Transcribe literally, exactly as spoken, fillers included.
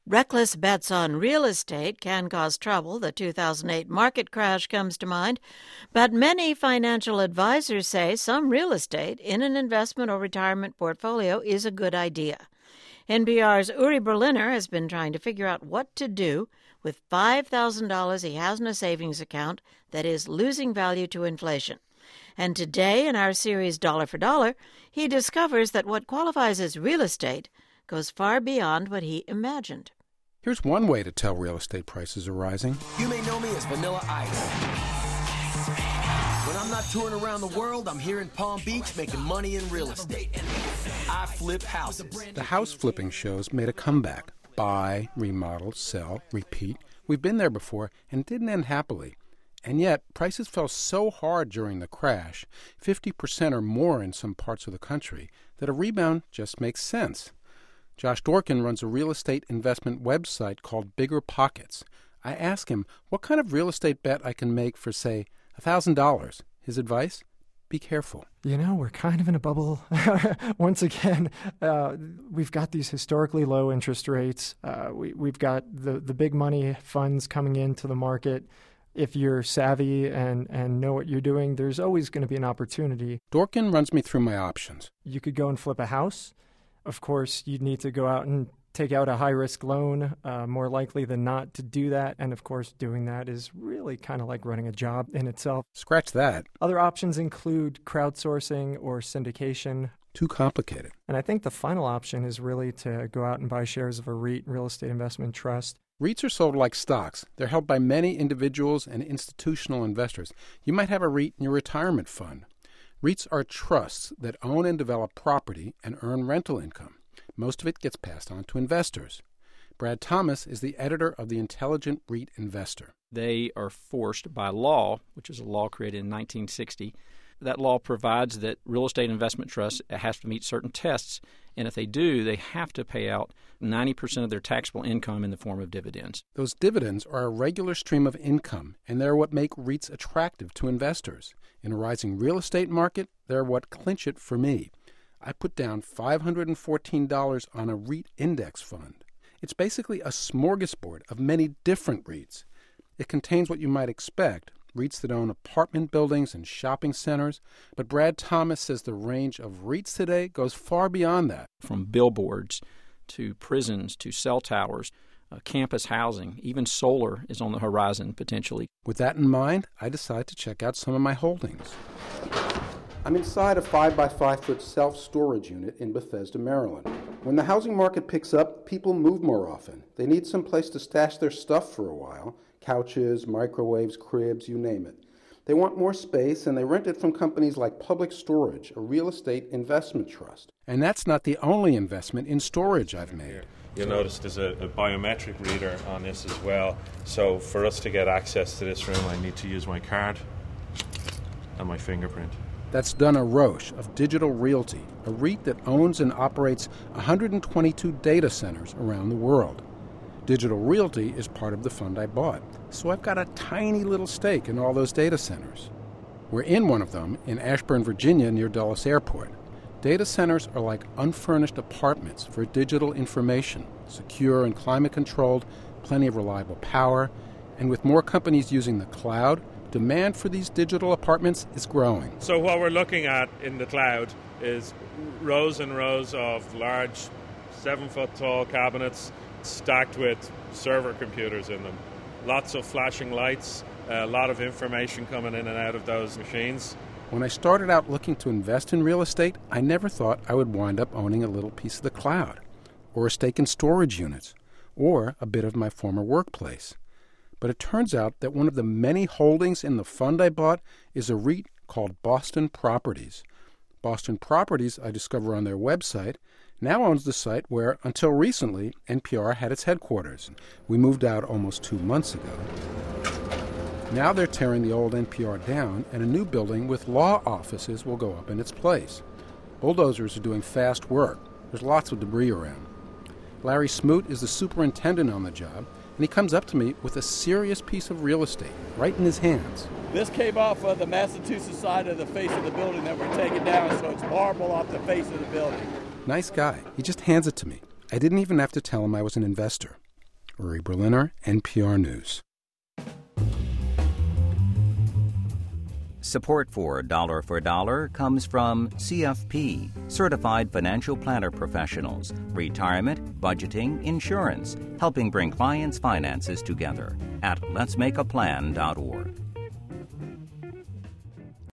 Reckless bets on real estate can cause trouble. The two thousand eight market crash comes to mind. But many financial advisors say some real estate in an investment or retirement portfolio is a good idea. N P R's Uri Berliner has been trying to figure out what to do with five thousand dollars he has in a savings account that is losing value to inflation. And today, in our series Dollar for Dollar, he discovers that what qualifies as real estate goes far beyond what he imagined. Here's one way to tell real estate prices are rising. You may know me as Vanilla Ice. When I'm not touring around the world, I'm here in Palm Beach making money in real estate. I flip houses. The house flipping shows made a comeback. Buy, remodel, sell, repeat. We've been there before and didn't end happily. And yet, prices fell so hard during the crash, fifty percent or more in some parts of the country, that a rebound just makes sense. Josh Dorkin runs a real estate investment website called Bigger Pockets. I ask him what kind of real estate bet I can make for, say, one thousand dollars. His advice? Be careful. You know, we're kind of in a bubble. Once again, uh, we've got these historically low interest rates. Uh, we, we've got the, the big money funds coming into the market. If you're savvy and, and know what you're doing, there's always going to be an opportunity. Dorkin runs me through my options. You could go and flip a house. Of course, you'd need to go out and take out a high-risk loan, uh, more likely than not to do that. And, of course, doing that is really kind of like running a job in itself. Scratch that. Other options include crowdsourcing or syndication. Too complicated. And I think the final option is really to go out and buy shares of a REIT, real estate investment trust. REITs are sold like stocks. They're held by many individuals and institutional investors. You might have a REIT in your retirement fund. REITs are trusts that own and develop property and earn rental income. Most of it gets passed on to investors. Brad Thomas is the editor of The Intelligent REIT Investor. They are forced by law, which is a law created in nineteen sixty. That law provides that real estate investment trusts has to meet certain tests, and if they do, they have to pay out ninety percent of their taxable income in the form of dividends. Those dividends are a regular stream of income, and they're what make REITs attractive to investors. In a rising real estate market, they're what clinch it for me. I put down five hundred fourteen dollars on a REIT index fund. It's basically a smorgasbord of many different REITs. It contains what you might expect, REITs that own apartment buildings and shopping centers, but Brad Thomas says the range of REITs today goes far beyond that. From billboards to prisons to cell towers, uh, campus housing, even solar is on the horizon potentially. With that in mind, I decide to check out some of my holdings. I'm inside a five by five foot self-storage unit in Bethesda, Maryland. When the housing market picks up, people move more often. They need some place to stash their stuff for a while. Couches, microwaves, cribs, you name it. They want more space, and they rent it from companies like Public Storage, a real estate investment trust. And that's not the only investment in storage I've made. You'll notice there's a, a biometric reader on this as well. So for us to get access to this room, I need to use my card and my fingerprint. That's Donna Roche of Digital Realty, a REIT that owns and operates one hundred twenty-two data centers around the world. Digital Realty is part of the fund I bought, so I've got a tiny little stake in all those data centers. We're in one of them in Ashburn, Virginia, near Dulles Airport. Data centers are like unfurnished apartments for digital information, secure and climate-controlled, plenty of reliable power, and with more companies using the cloud, demand for these digital apartments is growing. So what we're looking at in the cloud is rows and rows of large seven-foot-tall cabinets stacked with server computers in them. Lots of flashing lights, a lot of information coming in and out of those machines. When I started out looking to invest in real estate, I never thought I would wind up owning a little piece of the cloud, or a stake in storage units, or a bit of my former workplace. But it turns out that one of the many holdings in the fund I bought is a REIT called Boston Properties. Boston Properties, I discover on their website, now owns the site where, until recently, N P R had its headquarters. We moved out almost two months ago. Now they're tearing the old N P R down, and a new building with law offices will go up in its place. Bulldozers are doing fast work. There's lots of debris around. Larry Smoot is the superintendent on the job, and he comes up to me with a serious piece of real estate right in his hands. This came off of the Massachusetts side of the face of the building that we're taking down, so it's marble off the face of the building. Nice guy. He just hands it to me. I didn't even have to tell him I was an investor. Uri Berliner, N P R News. Support for Dollar for Dollar comes from C F P, Certified Financial Planner Professionals, retirement, budgeting, insurance, helping bring clients' finances together at lets make a plan dot org.